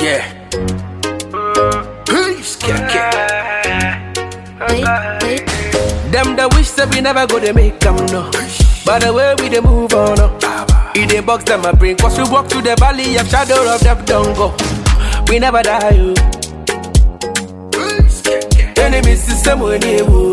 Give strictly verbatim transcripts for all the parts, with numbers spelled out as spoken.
Yeah. Peace, yeah, yeah. Them the wish that we never go to make them know. By the way we they move on up. It they box them a brain. Cause we walk through the valley of shadow of death don't go. We never die, oh. Enemies system when they woo.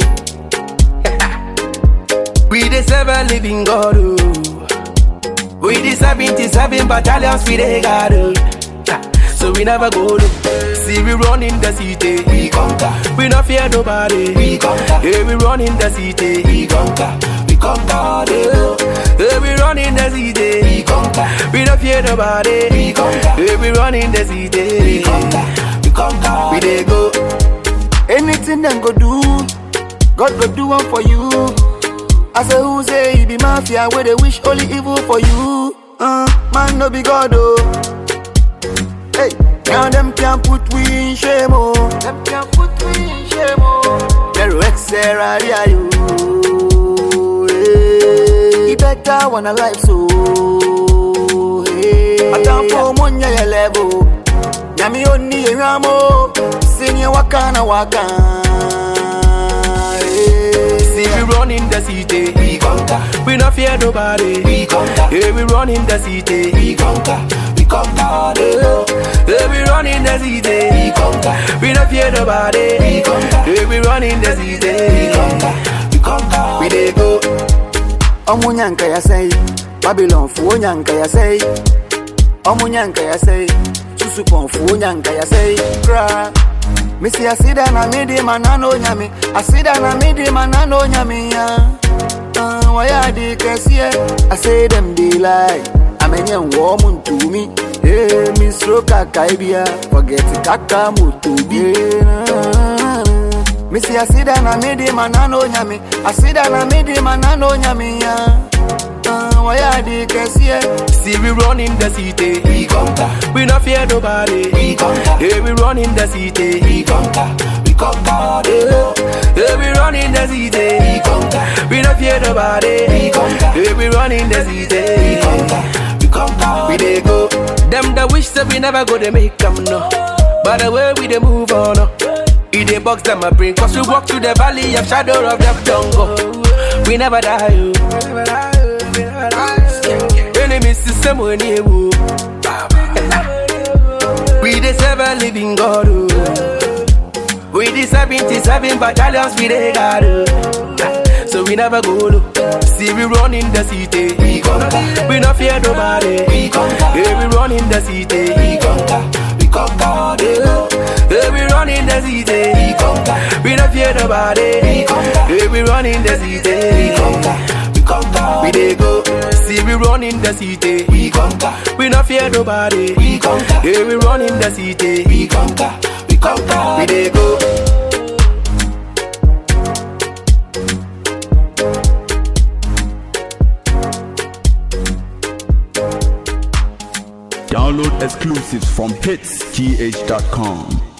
We the seven living God, oh. We the seventy-seven battalions we they got, oh. So we never go low. See we run in the city, we conquer. We not fear nobody, we conquer. Hey, we run in the city, we conquer. We conquer, hey, we run in the city, we conquer. We not fear nobody, we conquer. Hey, we run in the city, we conquer. We conquer, we they go. Anything them go do, God go do one for you. I say who say he be mafia, where they wish only evil for you. Uh, man no be God oh. Hey, now them can't put we in shame oh. Them can't put we in shame oh. They're Xera you. Hey, he better wanna life so. Hey, I can't for money ya level. Nyami oni ramo, senior wakana waka. See we run in the city, we conquer. We not fear nobody, we conquer. Hey, we run in the city, we conquer. We conquer, hey, we run in the city, we conquer. We not fear nobody, we conquer. Hey, we run in the city, we conquer. We conquer, we dey go. Omunyanka ya say, Babylon fu nyanka ya say. Omunyanka ya say, Susupon fu nyanka ya say. Cry. Missy asida na midi manano nyami, asida na midi manano nyami ya. Uh, why di kesie? I say them they lie. Amenye woman to me. Hey, Miss Roka Kaibia, forget kaka mutubi. Missy asida na midi manano nyami, asida na midi manano nyami ya. Uh, why di kesie? See we run in the city, we conquer. We not fear nobody, we conquer. Hey, we run in the city, we conquer. We conquer, hey, we run in the city, we conquer. We not fear nobody, we conquer. Hey, we run in the city, we conquer. We conquer, we they go. Them the wish that we never go to make them know. By the way we they move on up. It they box them a brain. Cause we walk through the valley of shadow of death don't go. We never die, oh. We never die, oh. We never die. Enemy system when you woo. We the seven living God, oh. We the seventy-seven battalions we they got, oh. So we never go low. See we run in the city, we conquer. We not fear nobody, we conquer. Hey, we run in the city, we conquer. We conquer, hey, we run in the city, we conquer. We not fear nobody, we conquer. Hey, we run in the city, we conquer. We conquer, we they go. See we run in the city, we conquer. We not fear nobody, we conquer. Hey, we run in the city, we conquer. We conquer, we they go. Download exclusives from hits t h dot com.